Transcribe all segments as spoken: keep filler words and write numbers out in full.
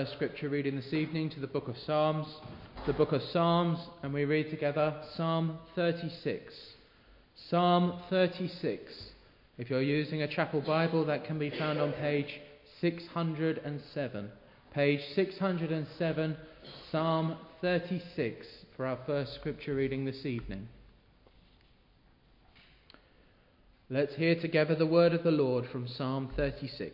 Scripture reading this evening to the book of Psalms, the book of Psalms, and we read together Psalm thirty-six. Psalm thirty-six. If you're using a chapel Bible, that can be found on page six hundred seven. Page six hundred seven, Psalm thirty-six, for our first scripture reading this evening. Let's hear together the word of the Lord from Psalm thirty-six.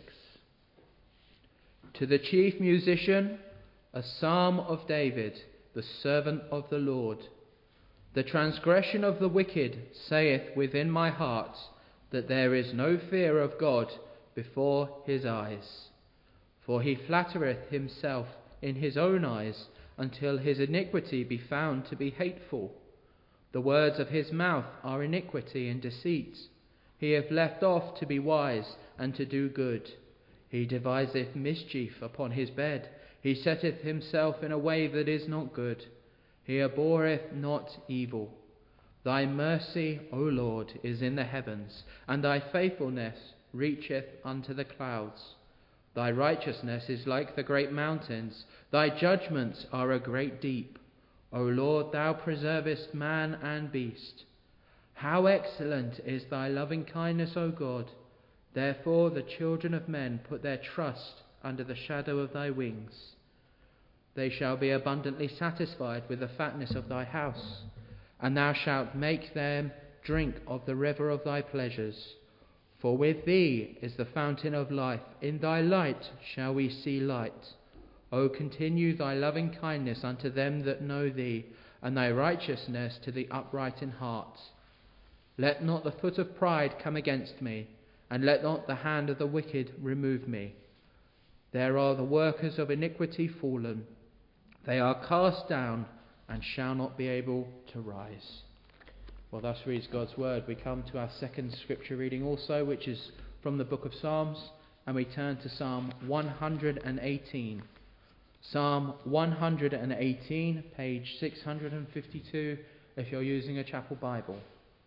To the chief musician, a psalm of David, the servant of the Lord. The transgression of the wicked saith within my heart, that there is no fear of God before his eyes. For he flattereth himself in his own eyes, until his iniquity be found to be hateful. The words of his mouth are iniquity and deceit. He hath left off to be wise and to do good. He deviseth mischief upon his bed. He setteth himself in a way that is not good. He abhorreth not evil. Thy mercy, O Lord, is in the heavens, and thy faithfulness reacheth unto the clouds. Thy righteousness is like the great mountains. Thy judgments are a great deep. O Lord, thou preservest man and beast. How excellent is thy loving kindness, O God! Therefore the children of men put their trust under the shadow of thy wings. They shall be abundantly satisfied with the fatness of thy house, and thou shalt make them drink of the river of thy pleasures. For with thee is the fountain of life. In thy light shall we see light. O continue thy loving kindness unto them that know thee, and thy righteousness to the upright in heart. Let not the foot of pride come against me, and let not the hand of the wicked remove me. There are the workers of iniquity fallen. They are cast down and shall not be able to rise. Well, thus reads God's word. We come to our second scripture reading also, which is from the book of Psalms, and we turn to Psalm one hundred eighteen. Psalm one hundred eighteen, page six hundred fifty-two, if you're using a chapel Bible.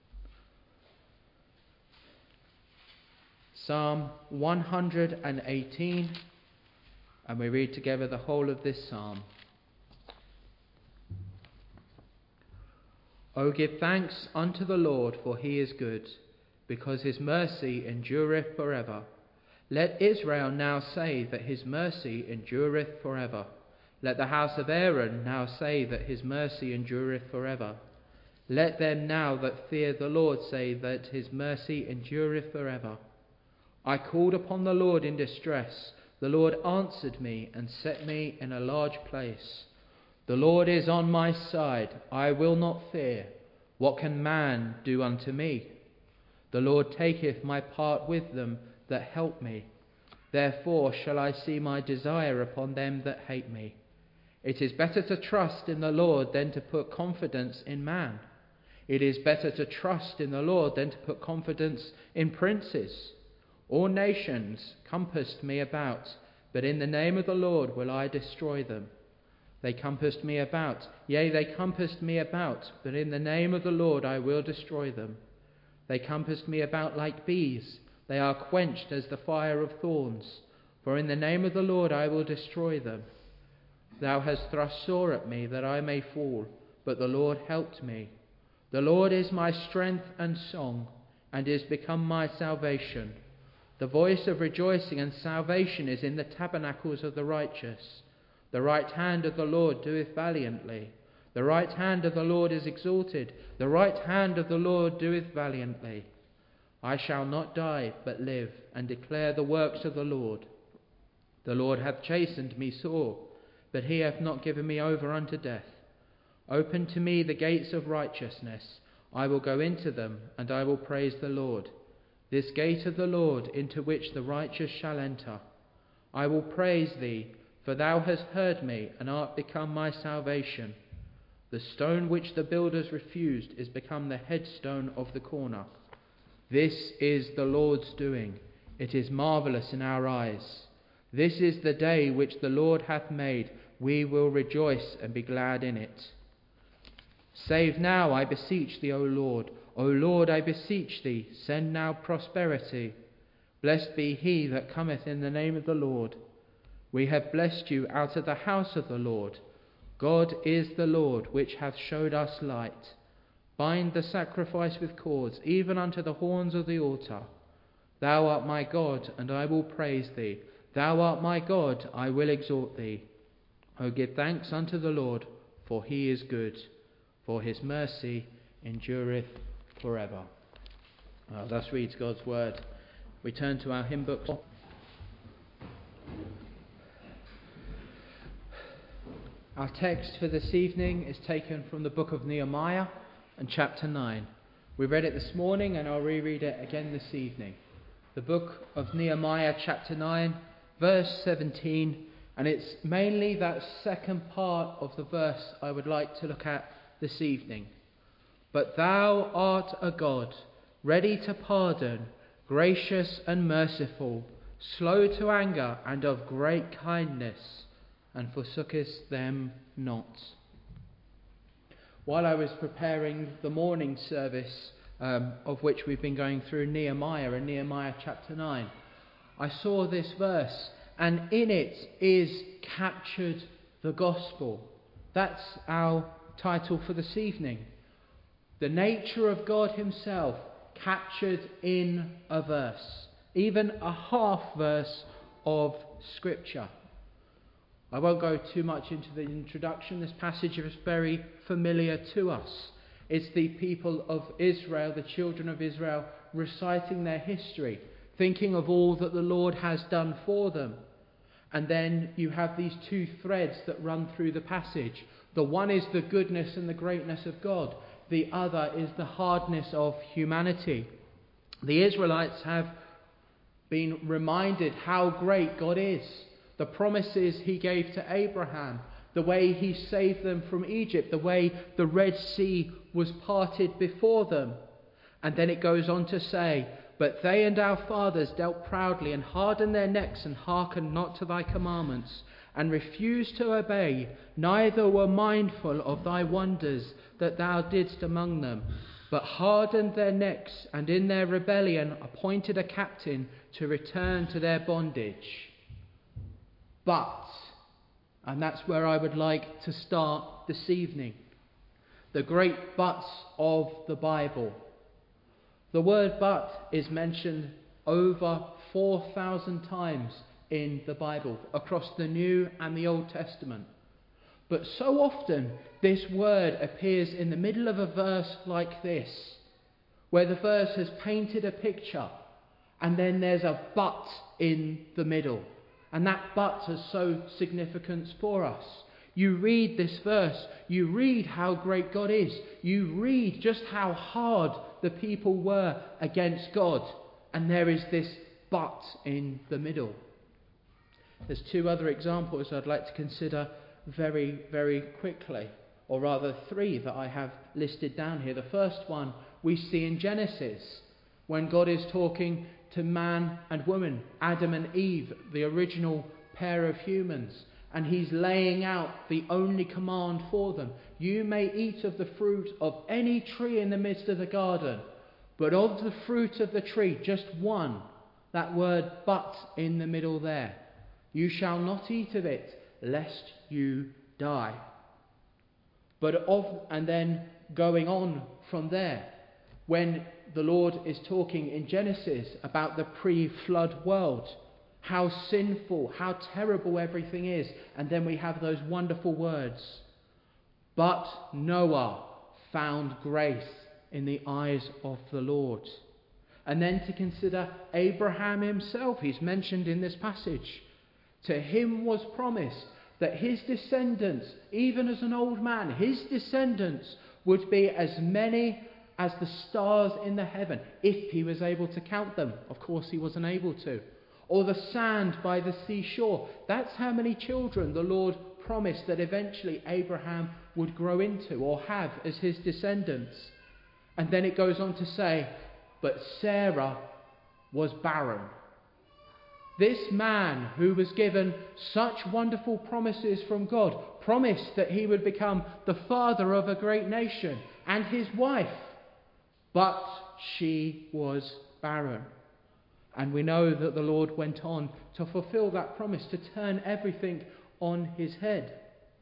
Psalm one hundred eighteen, and we read together the whole of this psalm. O give thanks unto the Lord, for he is good, because his mercy endureth forever. Let Israel now say that his mercy endureth forever. Let the house of Aaron now say that his mercy endureth forever. Let them now that fear the Lord say that his mercy endureth forever. I called upon the Lord in distress. The Lord answered me and set me in a large place. The Lord is on my side. I will not fear. What can man do unto me? The Lord taketh my part with them that help me. Therefore shall I see my desire upon them that hate me. It is better to trust in the Lord than to put confidence in man. It is better to trust in the Lord than to put confidence in princes. All nations compassed me about, but in the name of the Lord will I destroy them. They compassed me about, yea, they compassed me about, but in the name of the Lord I will destroy them. They compassed me about like bees. They are quenched as the fire of thorns. For in the name of the Lord I will destroy them. Thou hast thrust sore at me that I may fall, but the Lord helped me. The Lord is my strength and song, and is become my salvation. The voice of rejoicing and salvation is in the tabernacles of the righteous. The right hand of the Lord doeth valiantly. The right hand of the Lord is exalted. The right hand of the Lord doeth valiantly. I shall not die, but live, and declare the works of the Lord. The Lord hath chastened me sore, but he hath not given me over unto death. Open to me the gates of righteousness. I will go into them, and I will praise the Lord. This gate of the Lord, into which the righteous shall enter. I will praise thee, for thou hast heard me, and art become my salvation. The stone which the builders refused is become the headstone of the corner. This is the Lord's doing. It is marvellous in our eyes. This is the day which the Lord hath made. We will rejoice and be glad in it. Save now, I beseech thee, O Lord. O Lord, I beseech thee, send now prosperity. Blessed be he that cometh in the name of the Lord. We have blessed you out of the house of the Lord. God is the Lord, which hath showed us light. Bind the sacrifice with cords, even unto the horns of the altar. Thou art my God, and I will praise thee. Thou art my God, I will exalt thee. O give thanks unto the Lord, for he is good, for his mercy endureth forever. Well, thus reads God's word. We turn to our hymn book. Our text for this evening is taken from the book of Nehemiah and chapter nine. We read it this morning and I'll reread it again this evening. The book of Nehemiah chapter nine, verse seventeen, and it's mainly that second part of the verse I would like to look at this evening. But thou art a God, ready to pardon, gracious and merciful, slow to anger and of great kindness, and forsookest them not. While I was preparing the morning service, um, of which we've been going through Nehemiah and Nehemiah chapter nine, I saw this verse, and in it is captured the gospel. That's our title for this evening. The nature of God himself captured in a verse, even a half verse of Scripture. I won't go too much into the introduction. This passage is very familiar to us. It's the people of Israel, the children of Israel, reciting their history, thinking of all that the Lord has done for them. And then you have these two threads that run through the passage. The one is the goodness and the greatness of God. The other is the hardness of humanity. The Israelites have been reminded how great God is. The promises he gave to Abraham, the way he saved them from Egypt, the way the Red Sea was parted before them. And then it goes on to say, but they and our fathers dealt proudly and hardened their necks and hearkened not to thy commandments and refused to obey, neither were mindful of thy wonders that thou didst among them, but hardened their necks and in their rebellion appointed a captain to return to their bondage. But, and that's where I would like to start this evening, the great buts of the Bible. The word but is mentioned over four thousand times in the Bible, across the New and the Old Testament. But so often this word appears in the middle of a verse like this, where the verse has painted a picture and then there's a but in the middle. And that but has so significance for us. You read this verse, you read how great God is, you read just how hard the people were against God, and there is this but in the middle. There's two other examples I'd like to consider very, very quickly, or rather three that I have listed down here. The first one we see in Genesis, when God is talking to man and woman, Adam and Eve, the original pair of humans, and he's laying out the only command for them. You may eat of the fruit of any tree in the midst of the garden, but of the fruit of the tree, just one, that word but in the middle there. You shall not eat of it, lest you die. But of, and then going on from there, when the Lord is talking in Genesis about the pre-flood world, how sinful, how terrible everything is. And then we have those wonderful words. But Noah found grace in the eyes of the Lord. And then to consider Abraham himself, he's mentioned in this passage. To him was promised that his descendants, even as an old man, his descendants would be as many as the stars in the heaven, if he was able to count them. Of course, he wasn't able to. Or the sand by the seashore. That's how many children the Lord promised that eventually Abraham would grow into or have as his descendants. And then it goes on to say, but Sarah was barren. This man who was given such wonderful promises from God, promised that he would become the father of a great nation, and his wife, but she was barren. And we know that the Lord went on to fulfill that promise, to turn everything on his head.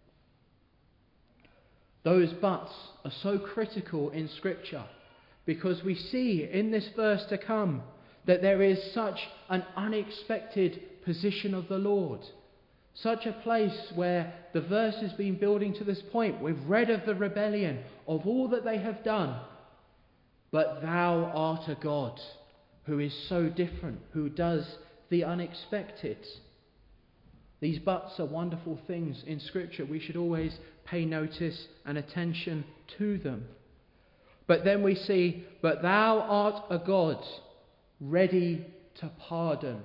Those buts are so critical in Scripture, because we see in this verse to come that there is such an unexpected position of the Lord. Such a place where the verse has been building to this point. We've read of the rebellion, of all that they have done. But thou art a God who is so different, who does the unexpected. These buts are wonderful things in Scripture. We should always pay notice and attention to them. But then we see, but thou art a God ready to pardon.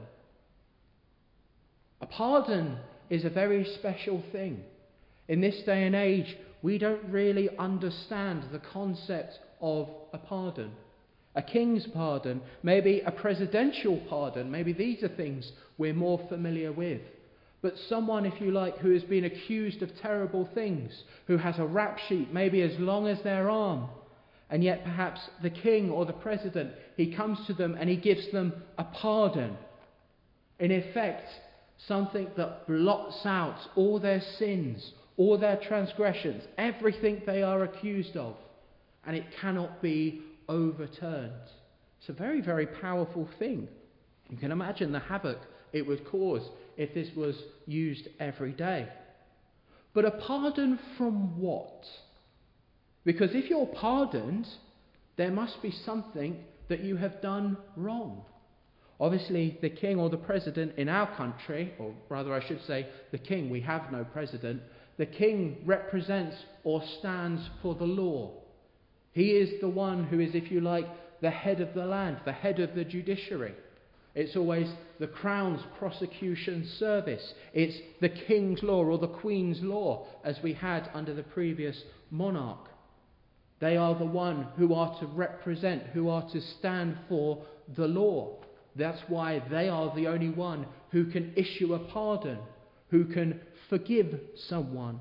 A pardon is a very special thing. In this day and age, we don't really understand the concept of a pardon. A king's pardon, maybe a presidential pardon, maybe these are things we're more familiar with. But someone, if you like, who has been accused of terrible things, who has a rap sheet maybe as long as their arm, and yet perhaps the king or the president, he comes to them and he gives them a pardon. In effect, something that blots out all their sins, all their transgressions, everything they are accused of, and it cannot be overturned. It's a very, very powerful thing. You can imagine the havoc it would cause if this was used every day. But a pardon from what? Because if you're pardoned, there must be something that you have done wrong. Obviously, the king or the president in our country, or rather I should say the king, we have no president, the king represents or stands for the law. He is the one who is, if you like, the head of the land, the head of the judiciary. It's always the Crown's prosecution service. It's the king's law or the queen's law, as we had under the previous monarch. They are the one who are to represent, who are to stand for the law. That's why they are the only one who can issue a pardon, who can forgive someone.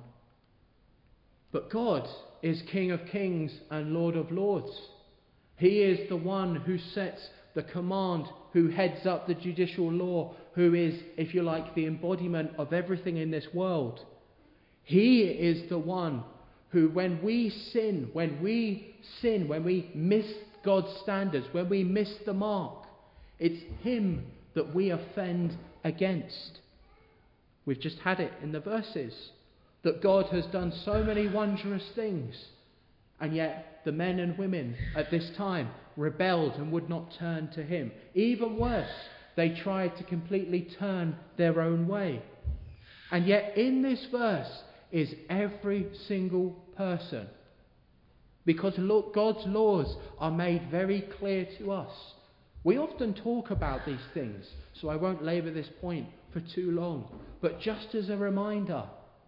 But God is King of Kings and Lord of Lords. He is the one who sets the command, who heads up the judicial law, who is, if you like, the embodiment of everything in this world. He is the one who, when we sin, when we sin, when we miss God's standards, when we miss the mark, it's him that we offend against. We've just had it in the verses, that God has done so many wondrous things, and yet the men and women at this time rebelled and would not turn to him. Even worse, they tried to completely turn their own way. And yet in this verse is every single person, because God's laws are made very clear to us. We often talk about these things, so I won't labour this point for too long. But just as a reminder,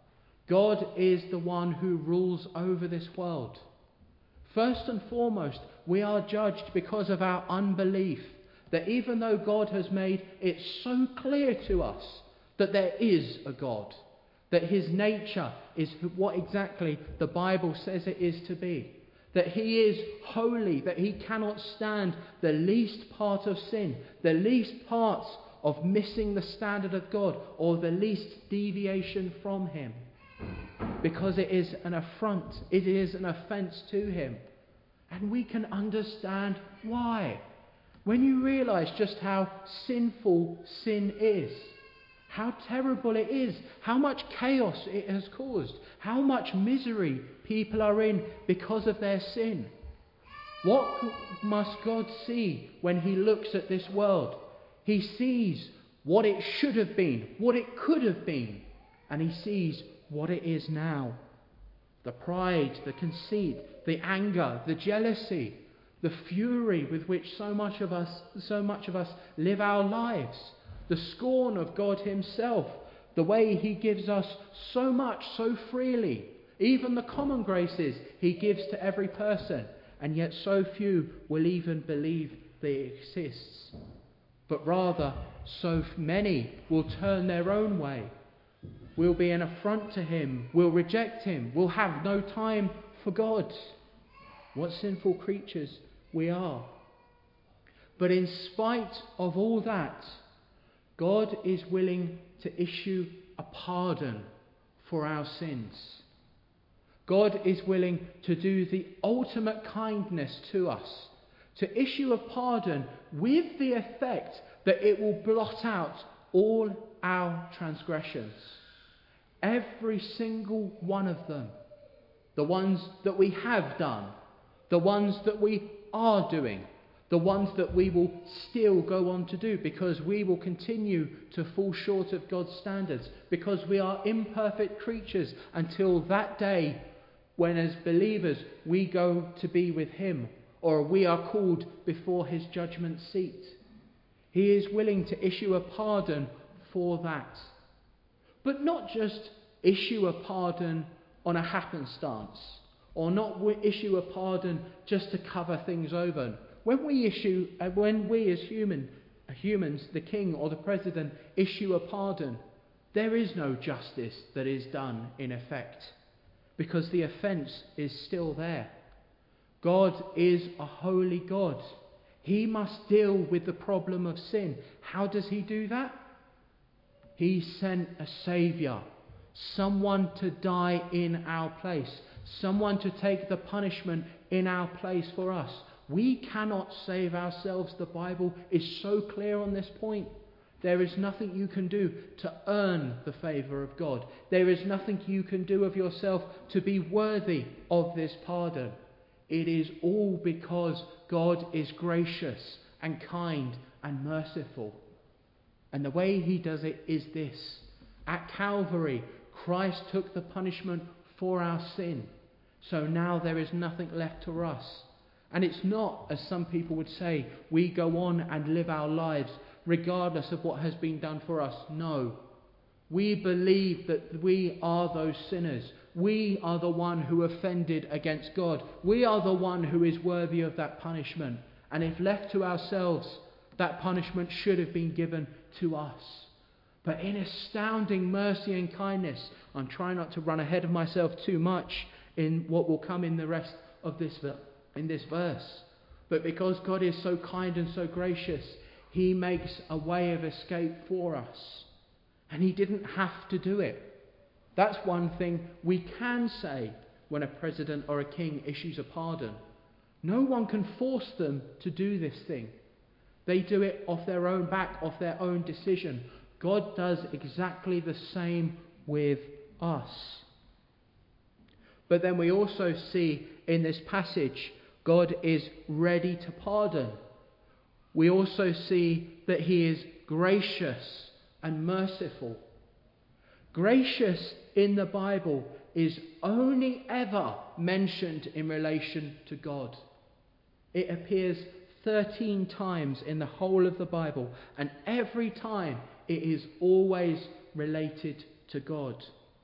God is the one who rules over this world. First and foremost, we are judged because of our unbelief, that even though God has made it so clear to us that there is a God, that his nature is what exactly the Bible says it is to be, that he is holy, that he cannot stand the least part of sin, the least part of missing the standard of God, or the least deviation from him, because it is an affront, it is an offence to him. And we can understand why. When you realise just how sinful sin is, how terrible it is, how much chaos it has caused, how much misery people are in because of their sin. What must God see when he looks at this world? He sees what it should have been, what it could have been, and he sees what it is now. The pride, the conceit, the anger, the jealousy, the fury with which so much of us, so much of us live our lives, the scorn of God himself, the way he gives us so much so freely, even the common graces he gives to every person, and yet so few will even believe they exist. But rather, so many will turn their own way, will be an affront to him, will reject him, will have no time for God. What sinful creatures we are. But in spite of all that, God is willing to issue a pardon for our sins. God is willing to do the ultimate kindness to us, to issue a pardon with the effect that it will blot out all our transgressions. Every single one of them. The ones that we have done, the ones that we are doing, the ones that we will still go on to do, because we will continue to fall short of God's standards, because we are imperfect creatures until that day when, as believers, we go to be with him, or we are called before his judgment seat. He is willing to issue a pardon for that. But not just issue a pardon on a happenstance, or not issue a pardon just to cover things over. When we issue, uh, when we as human, uh, humans, the king or the president, issue a pardon, there is no justice that is done in effect, because the offence is still there. God is a holy God. He must deal with the problem of sin. How does he do that? He sent a saviour, someone to die in our place, someone to take the punishment in our place for us. We cannot save ourselves. The Bible is so clear on this point. There is nothing you can do to earn the favour of God. There is nothing you can do of yourself to be worthy of this pardon. It is all because God is gracious and kind and merciful. And the way he does it is this. At Calvary, Christ took the punishment for our sin. So now there is nothing left to us. And it's not, as some people would say, we go on and live our lives regardless of what has been done for us. No. We believe that we are those sinners. We are the one who offended against God. We are the one who is worthy of that punishment. And if left to ourselves, that punishment should have been given to us. But in astounding mercy and kindness, I'm trying not to run ahead of myself too much in what will come in the rest of this verse. In this verse. But because God is so kind and so gracious, he makes a way of escape for us. And he didn't have to do it. That's one thing we can say when a president or a king issues a pardon. No one can force them to do this thing. They do it off their own back, off their own decision. God does exactly the same with us. But then we also see in this passage, God is ready to pardon. We also see that he is gracious and merciful. Gracious in the Bible is only ever mentioned in relation to God. It appears thirteen times in the whole of the Bible, and every time it is always related to God.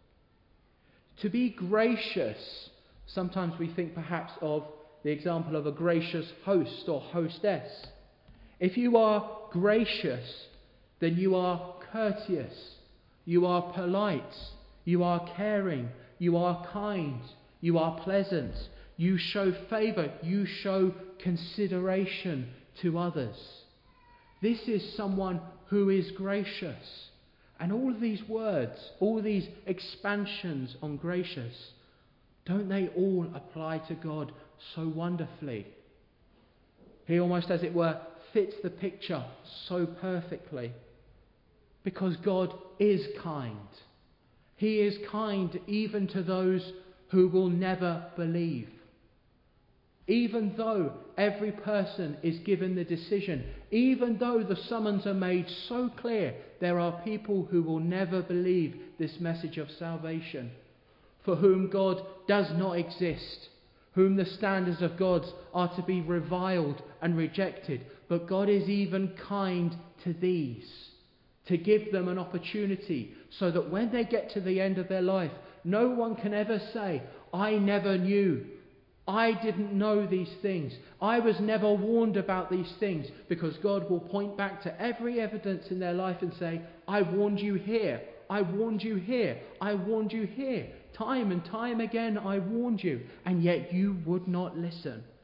To be gracious, sometimes we think perhaps of the example of a gracious host or hostess. If you are gracious, then you are courteous, you are polite, you are caring, you are kind, you are pleasant, you show favour, you show consideration to others. This is someone who is gracious. And all of these words, all these expansions on gracious, don't they all apply to God so wonderfully? He almost, as it were, fits the picture so perfectly. Because God is kind. He is kind even to those who will never believe. Even though every person is given the decision, even though the summons are made so clear, there are people who will never believe this message of salvation, for whom God does not exist, whom the standards of God are to be reviled and rejected. But God is even kind to these, to give them an opportunity so that when they get to the end of their life, no one can ever say, I never knew. I didn't know these things. I was never warned about these things, because God will point back to every evidence in their life and say, I warned you here. I warned you here. I warned you here. Time and time again I warned you, and yet you would not listen.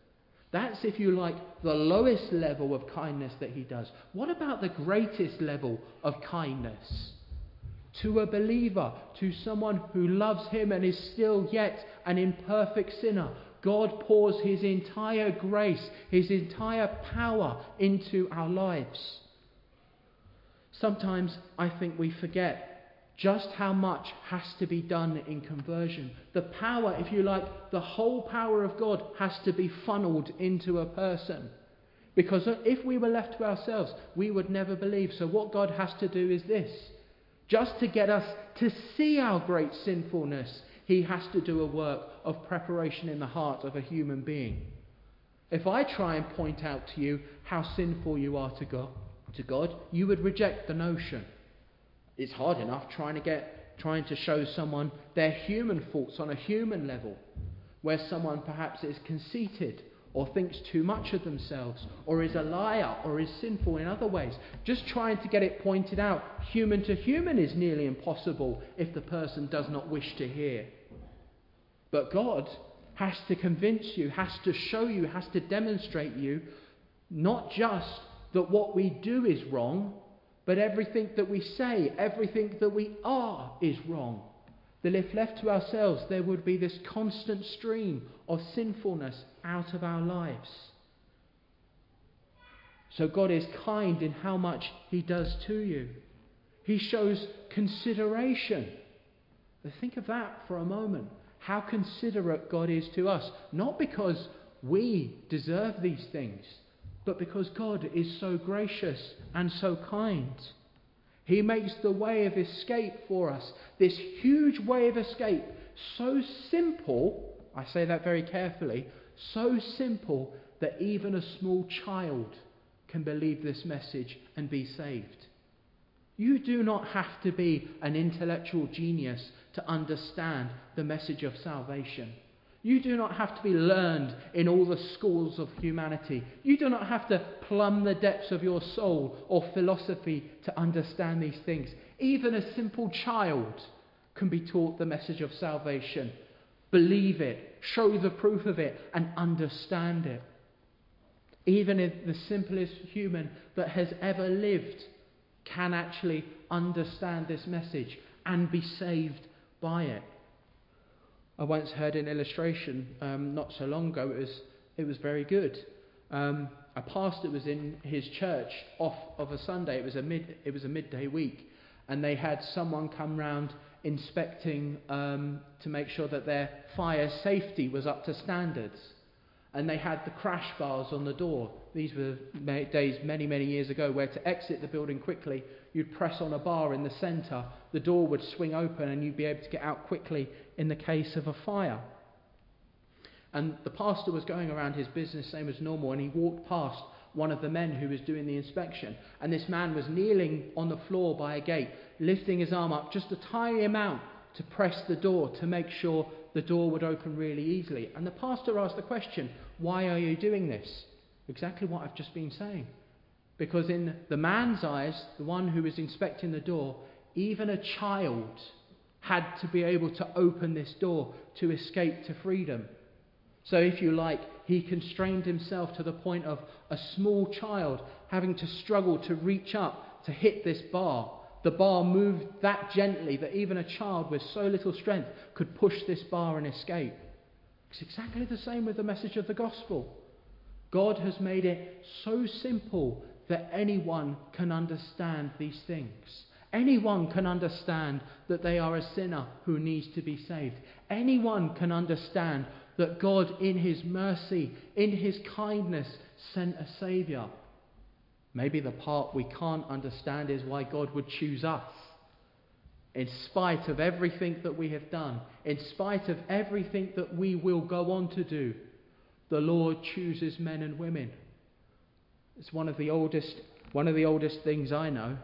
That's, if you like, the lowest level of kindness that he does. What about the greatest level of kindness? To a believer, to someone who loves him and is still yet an imperfect sinner, God pours his entire grace, his entire power into our lives. Sometimes I think we forget just how much has to be done in conversion. The power, if you like, the whole power of God has to be funneled into a person. Because if we were left to ourselves, we would never believe. So what God has to do is this. Just to get us to see our great sinfulness, he has to do a work of preparation in the heart of a human being. If I try and point out to you how sinful you are to God, to God, you would reject the notion. It's hard enough trying to get, trying to show someone their human faults on a human level, where someone perhaps is conceited or thinks too much of themselves, or is a liar, or is sinful in other ways. Just trying to get it pointed out, human to human, is nearly impossible if the person does not wish to hear. But God has to convince you, has to show you, has to demonstrate you, not just that what we do is wrong, but everything that we say, everything that we are is wrong. That if left to ourselves, there would be this constant stream of sinfulness out of our lives. So God is kind in how much he does to you. He shows consideration. But think of that for a moment. How considerate God is to us. Not because we deserve these things, but because God is so gracious and so kind. He makes the way of escape for us. This huge way of escape, so simple, I say that very carefully, so simple that even a small child can believe this message and be saved. You do not have to be an intellectual genius to understand the message of salvation. You do not have to be learned in all the schools of humanity. You do not have to plumb the depths of your soul or philosophy to understand these things. Even a simple child can be taught the message of salvation, believe it, show the proof of it, and understand it. Even if the simplest human that has ever lived can actually understand this message and be saved by it. I once heard an illustration um, not so long ago. It was it was very good. Um, a pastor was in his church off of a Sunday. It was a mid it was a midday week, and they had someone come round inspecting um, to make sure that their fire safety was up to standards. And they had the crash bars on the door. These were days many, many years ago where to exit the building quickly, you'd press on a bar in the centre, the door would swing open and you'd be able to get out quickly in the case of a fire. And the pastor was going around his business same as normal, and he walked past one of the men who was doing the inspection. And this man was kneeling on the floor by a gate, lifting his arm up just a tiny amount to press the door to make sure the door would open really easily. And the pastor asked the question, why are you doing this? Exactly what I've just been saying. Because in the man's eyes, the one who was inspecting the door, even a child had to be able to open this door to escape to freedom. So if you like, he constrained himself to the point of a small child having to struggle to reach up to hit this bar. The bar moved that gently that even a child with so little strength could push this bar and escape. It's exactly the same with the message of the gospel. God has made it so simple that anyone can understand these things. Anyone can understand that they are a sinner who needs to be saved. Anyone can understand that God, in his mercy, in his kindness, sent a Saviour. Maybe the part we can't understand is why God would choose us. In spite of everything that we have done, in spite of everything that we will go on to do, the Lord chooses men and women. It's one of the oldest, one of the oldest things I know.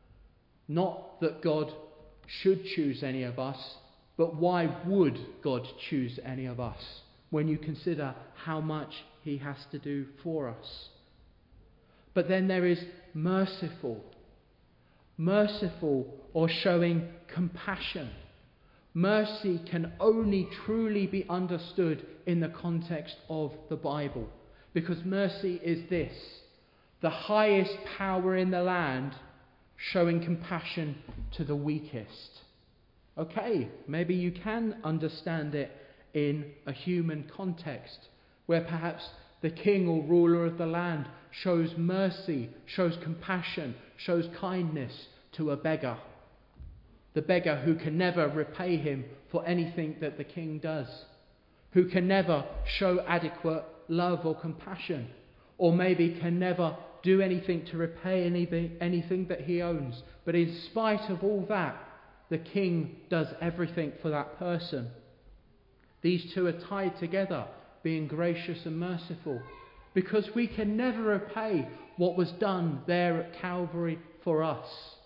Not that God should choose any of us, but why would God choose any of us when you consider how much he has to do for us? But then there is merciful. Merciful, or showing compassion. Mercy can only truly be understood in the context of the Bible. Because mercy is this: the highest power in the land showing compassion to the weakest. Okay, maybe you can understand it in a human context, where perhaps the king or ruler of the land shows mercy, shows compassion, shows kindness to a beggar. The beggar who can never repay him for anything that the king does, who can never show adequate love or compassion, or maybe can never do anything to repay anything, anything that he owns. But in spite of all that, the king does everything for that person. These two are tied together, being gracious and merciful, because we can never repay what was done there at Calvary for us.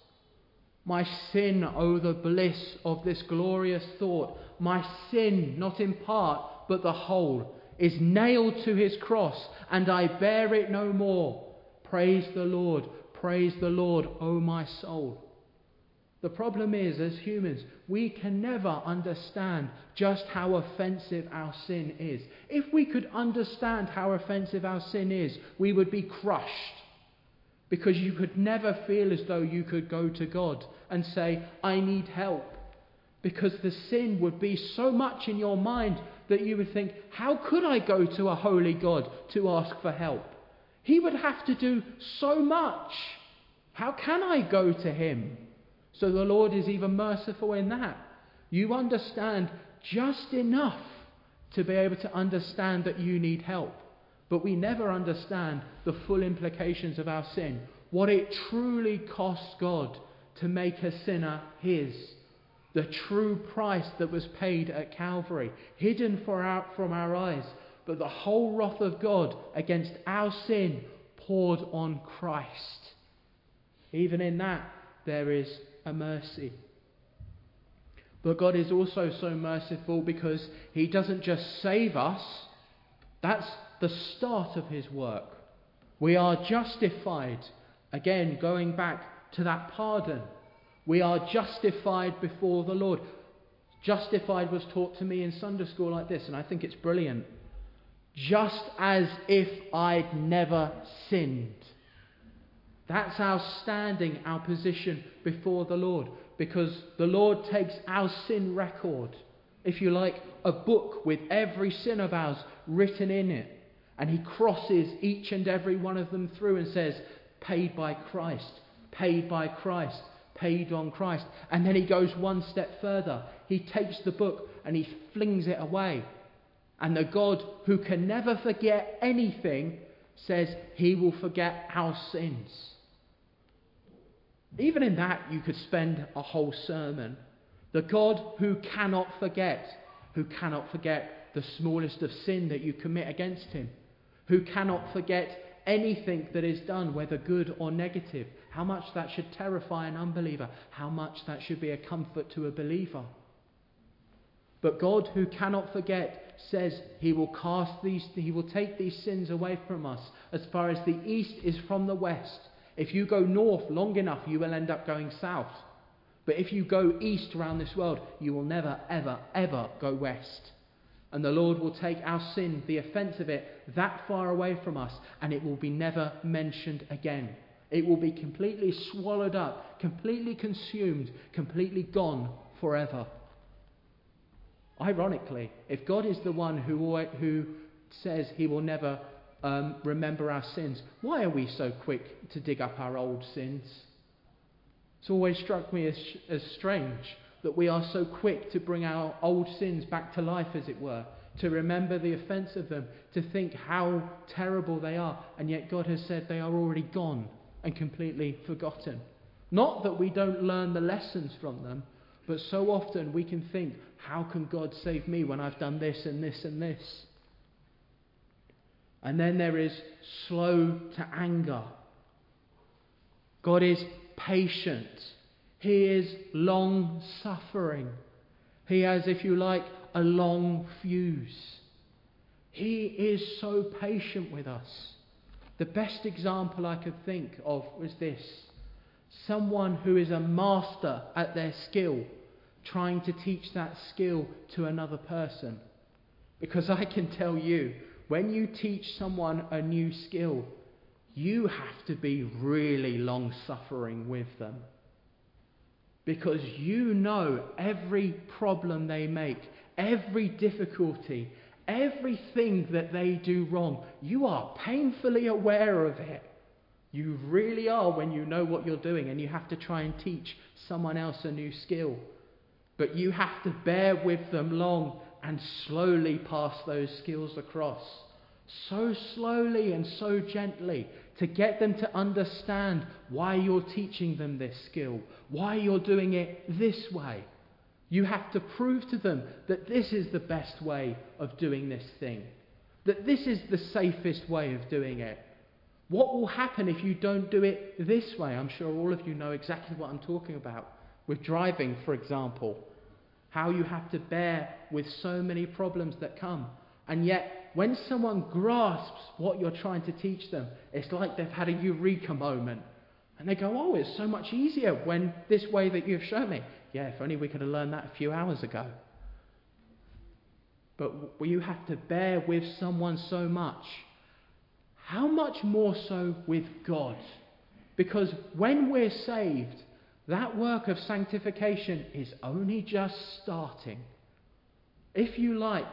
My sin, oh the bliss of this glorious thought, my sin, not in part, but the whole, is nailed to his cross, and I bear it no more. Praise the Lord, praise the Lord, O my soul. The problem is, as humans, we can never understand just how offensive our sin is. If we could understand how offensive our sin is, we would be crushed. Because you could never feel as though you could go to God and say, I need help. Because the sin would be so much in your mind that you would think, how could I go to a holy God to ask for help? He would have to do so much. How can I go to him? So the Lord is even merciful in that. You understand just enough to be able to understand that you need help. But we never understand the full implications of our sin. What it truly costs God to make a sinner his. The true price that was paid at Calvary. Hidden for our, from our eyes. But the whole wrath of God against our sin poured on Christ. Even in that, there is a mercy. But God is also so merciful because he doesn't just save us. That's the start of his work. We are justified. Again, going back to that pardon. We are justified before the Lord. Justified was taught to me in Sunday school like this, and I think it's brilliant. Just as if I'd never sinned. That's our standing, our position before the Lord. Because the Lord takes our sin record, if you like, a book with every sin of ours written in it. And he crosses each and every one of them through and says, paid by Christ, paid by Christ, paid on Christ. And then he goes one step further. He takes the book and he flings it away. And the God who can never forget anything says he will forget our sins. Even in that, you could spend a whole sermon. The God who cannot forget, who cannot forget the smallest of sin that you commit against him, who cannot forget anything that is done, whether good or negative. How much that should terrify an unbeliever, how much that should be a comfort to a believer. But God who cannot forget says he will cast these, he will take these sins away from us as far as the east is from the west. If you go north long enough, you will end up going south. But if you go east around this world, you will never, ever, ever go west. And the Lord will take our sin, the offence of it, that far away from us, and it will be never mentioned again. It will be completely swallowed up, completely consumed, completely gone forever. Ironically, if God is the one who, who says he will never um, remember our sins, why are we so quick to dig up our old sins? It's always struck me as, as strange that we are so quick to bring our old sins back to life, as it were, to remember the offence of them, to think how terrible they are, and yet God has said they are already gone and completely forgotten. Not that we don't learn the lessons from them, but so often we can think, how can God save me when I've done this and this and this? And then there is slow to anger. God is patient. He is long-suffering. He has, if you like, a long fuse. He is so patient with us. The best example I could think of was this. Someone who is a master at their skill, trying to teach that skill to another person. Because I can tell you, when you teach someone a new skill, you have to be really long-suffering with them. Because you know every problem they make, every difficulty, everything that they do wrong. You are painfully aware of it. You really are when you know what you're doing and you have to try and teach someone else a new skill. But you have to bear with them long and slowly pass those skills across. So slowly and so gently to get them to understand why you're teaching them this skill, why you're doing it this way. You have to prove to them that this is the best way of doing this thing, that this is the safest way of doing it. What will happen if you don't do it this way? I'm sure all of you know exactly what I'm talking about. With driving, for example, how you have to bear with so many problems that come. And yet, when someone grasps what you're trying to teach them, it's like they've had a eureka moment. And they go, oh, it's so much easier when this way that you've shown me. Yeah, if only we could have learned that a few hours ago. But you have to bear with someone so much. How much more so with God? Because when we're saved, that work of sanctification is only just starting. If you like,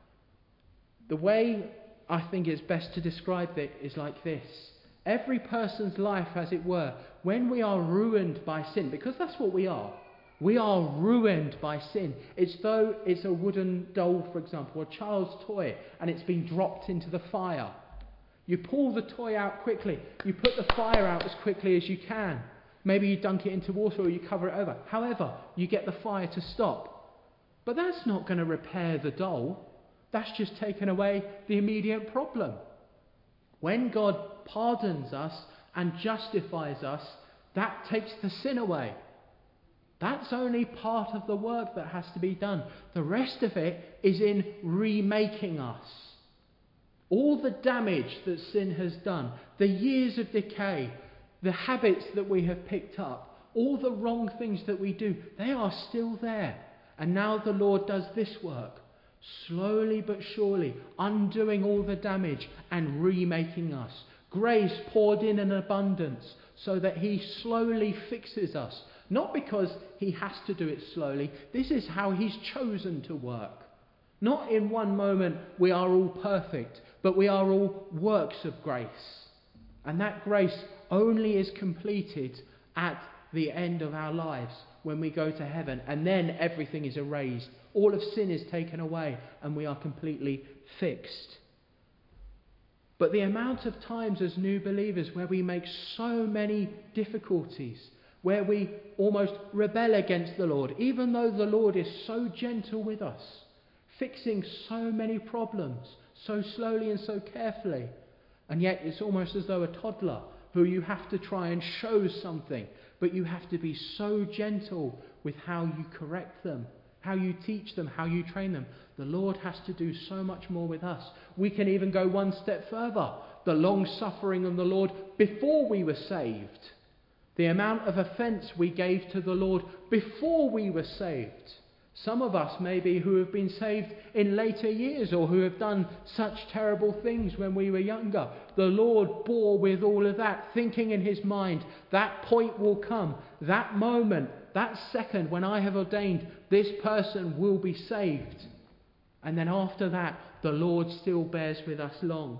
the way I think is best to describe it is like this. Every person's life, as it were, when we are ruined by sin, because that's what we are. We are ruined by sin. It's though it's a wooden doll, for example, a child's toy, and it's been dropped into the fire. You pull the toy out quickly. You put the fire out as quickly as you can. Maybe you dunk it into water or you cover it over. However, you get the fire to stop. But that's not going to repair the doll. That's just taken away the immediate problem. When God pardons us and justifies us, that takes the sin away. That's only part of the work that has to be done. The rest of it is in remaking us. All the damage that sin has done, the years of decay, the habits that we have picked up, all the wrong things that we do, they are still there. And now the Lord does this work, slowly but surely, undoing all the damage and remaking us. Grace poured in in abundance so that he slowly fixes us. Not because he has to do it slowly. This is how he's chosen to work. Not in one moment we are all perfect, but we are all works of grace. And that grace only is completed at the end of our lives when we go to heaven. And then everything is erased. All of sin is taken away and we are completely fixed. But the amount of times as new believers where we make so many difficulties, where we almost rebel against the Lord, even though the Lord is so gentle with us, fixing so many problems so slowly and so carefully. And yet it's almost as though a toddler who you have to try and show something, but you have to be so gentle with how you correct them, how you teach them, how you train them. The Lord has to do so much more with us. We can even go one step further. The long suffering of the Lord before we were saved. The amount of offence we gave to the Lord before we were saved. Some of us maybe who have been saved in later years or who have done such terrible things when we were younger. The Lord bore with all of that, thinking in his mind, that point will come, that moment, that second when I have ordained this person will be saved. And then after that, the Lord still bears with us long.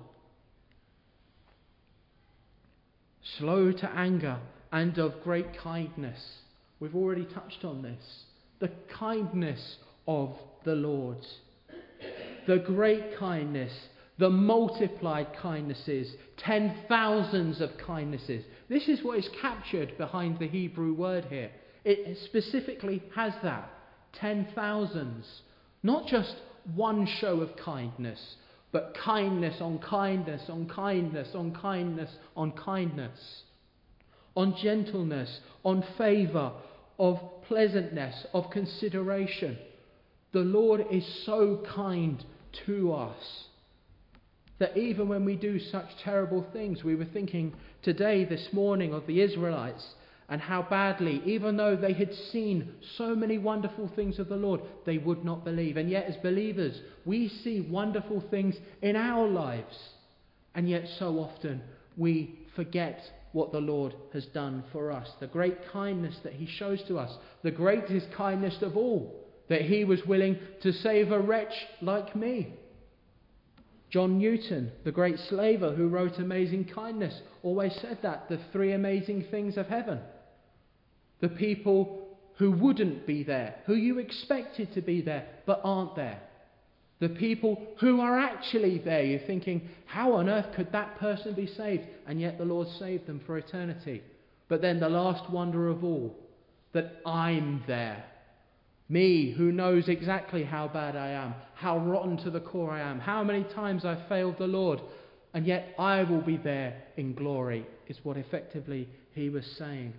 Slow to anger and of great kindness. We've already touched on this. The kindness of the Lord. The great kindness. The multiplied kindnesses. Ten thousands of kindnesses. This is what is captured behind the Hebrew word here. It specifically has that. Ten thousands. Not just one show of kindness, but kindness on kindness on kindness on kindness on kindness. On gentleness, on favour, of pleasantness, of consideration. The Lord is so kind to us that even when we do such terrible things, we were thinking today, this morning, of the Israelites and how badly, even though they had seen so many wonderful things of the Lord, they would not believe. And yet as believers, we see wonderful things in our lives, and yet so often we forget what the Lord has done for us. The great kindness that he shows to us, the greatest kindness of all, that he was willing to save a wretch like me. John Newton, the great slaver who wrote Amazing Kindness, always said that, the three amazing things of heaven. The people who wouldn't be there, who you expected to be there, but aren't there. The people who are actually there, you're thinking, how on earth could that person be saved? And yet the Lord saved them for eternity. But then the last wonder of all, that I'm there. Me, who knows exactly how bad I am, how rotten to the core I am, how many times I've failed the Lord, and yet I will be there in glory, is what effectively he was saying.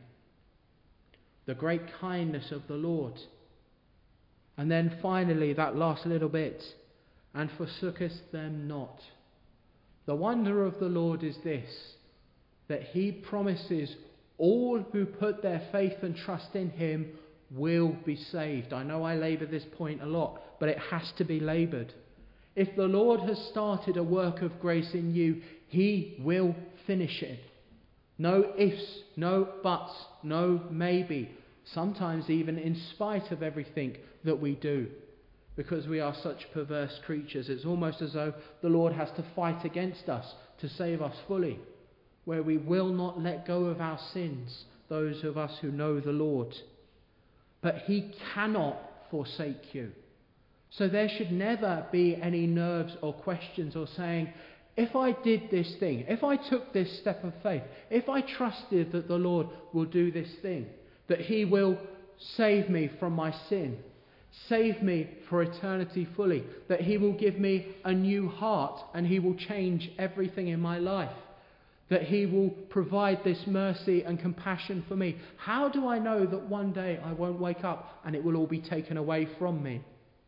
The great kindness of the Lord. And then finally, that last little bit, and forsookest them not. The wonder of the Lord is this, that he promises all who put their faith and trust in him will be saved. I know I labour this point a lot, but it has to be laboured. If the Lord has started a work of grace in you, he will finish it. No ifs, no buts, no maybe. Sometimes even in spite of everything that we do. Because we are such perverse creatures. It's almost as though the Lord has to fight against us to save us fully. Where we will not let go of our sins, those of us who know the Lord. But he cannot forsake you. So there should never be any nerves or questions or saying, if I did this thing, if I took this step of faith, if I trusted that the Lord will do this thing, that he will save me from my sin, save me for eternity fully, that he will give me a new heart and he will change everything in my life, that he will provide this mercy and compassion for me. How do I know that one day I won't wake up and it will all be taken away from me?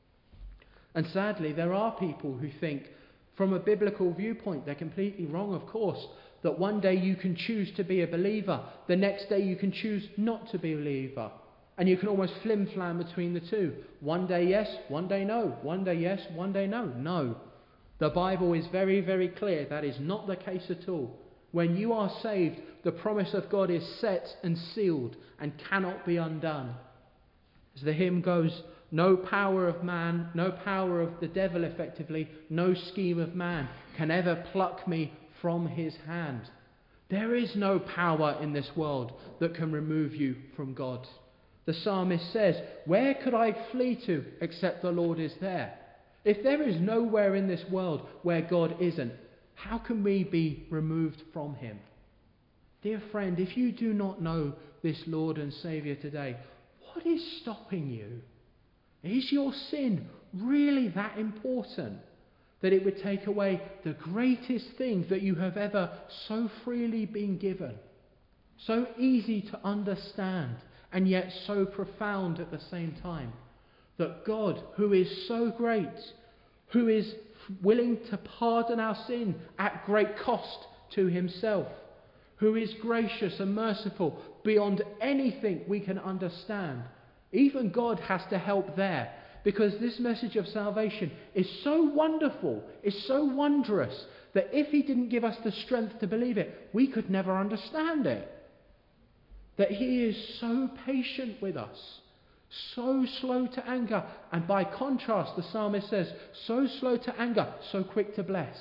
And sadly, there are people who think, from a biblical viewpoint, they're completely wrong, of course, that one day you can choose to be a believer, the next day you can choose not to be a believer. And you can almost flim-flam between the two. One day yes, one day no. One day yes, one day no. No. The Bible is very, very clear. That is not the case at all. When you are saved, the promise of God is set and sealed and cannot be undone. As the hymn goes, no power of man, no power of the devil effectively, no scheme of man can ever pluck me from his hand. There is no power in this world that can remove you from God. The psalmist says, where could I flee to except the Lord is there? If there is nowhere in this world where God isn't, how can we be removed from him? Dear friend, if you do not know this Lord and Saviour today, what is stopping you? Is your sin really that important that it would take away the greatest thing that you have ever so freely been given? So easy to understand and yet so profound at the same time. That God, who is so great, who is willing to pardon our sin at great cost to himself, who is gracious and merciful beyond anything we can understand. Even God has to help there, because this message of salvation is so wonderful, is so wondrous, that if he didn't give us the strength to believe it, we could never understand it. That he is so patient with us, so slow to anger, and by contrast, the psalmist says, so slow to anger, so quick to bless.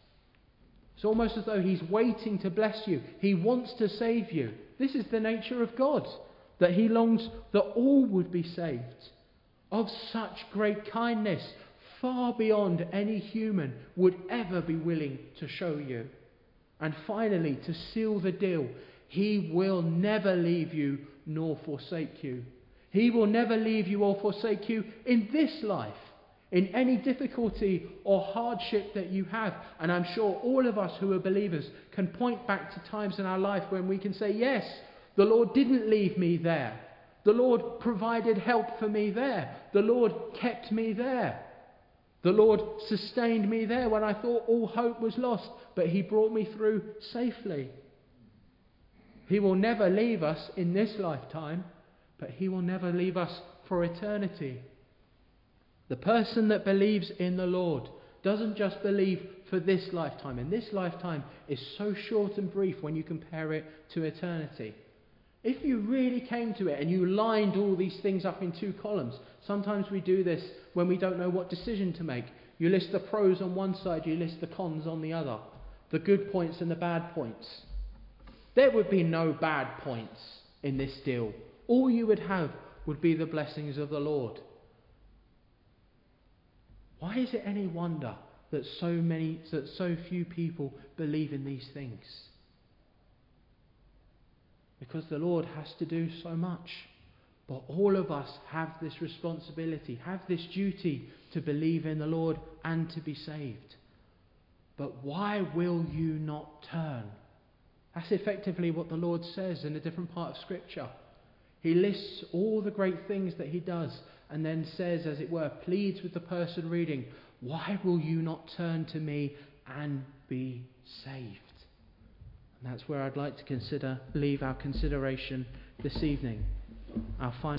It's almost as though he's waiting to bless you. He wants to save you. This is the nature of God, that he longs that all would be saved. Of such great kindness, far beyond any human would ever be willing to show you. And finally, to seal the deal, he will never leave you nor forsake you. He will never leave you or forsake you in this life, in any difficulty or hardship that you have. And I'm sure all of us who are believers can point back to times in our life when we can say, yes, the Lord didn't leave me there. The Lord provided help for me there. The Lord kept me there. The Lord sustained me there when I thought all hope was lost, but he brought me through safely. He will never leave us in this lifetime, but he will never leave us for eternity. The person that believes in the Lord doesn't just believe for this lifetime, and this lifetime is so short and brief when you compare it to eternity. If you really came to it and you lined all these things up in two columns, sometimes we do this when we don't know what decision to make. You list the pros on one side, you list the cons on the other, the good points and the bad points. There would be no bad points in this deal. All you would have would be the blessings of the Lord. Why is it any wonder that so many, that so few people believe in these things? Because the Lord has to do so much. But all of us have this responsibility, have this duty to believe in the Lord and to be saved. But why will you not turn? That's effectively what the Lord says in a different part of Scripture. He lists all the great things that he does and then says, as it were, pleads with the person reading, why will you not turn to me and be saved? And that's where I'd like to consider, leave our consideration this evening. Our final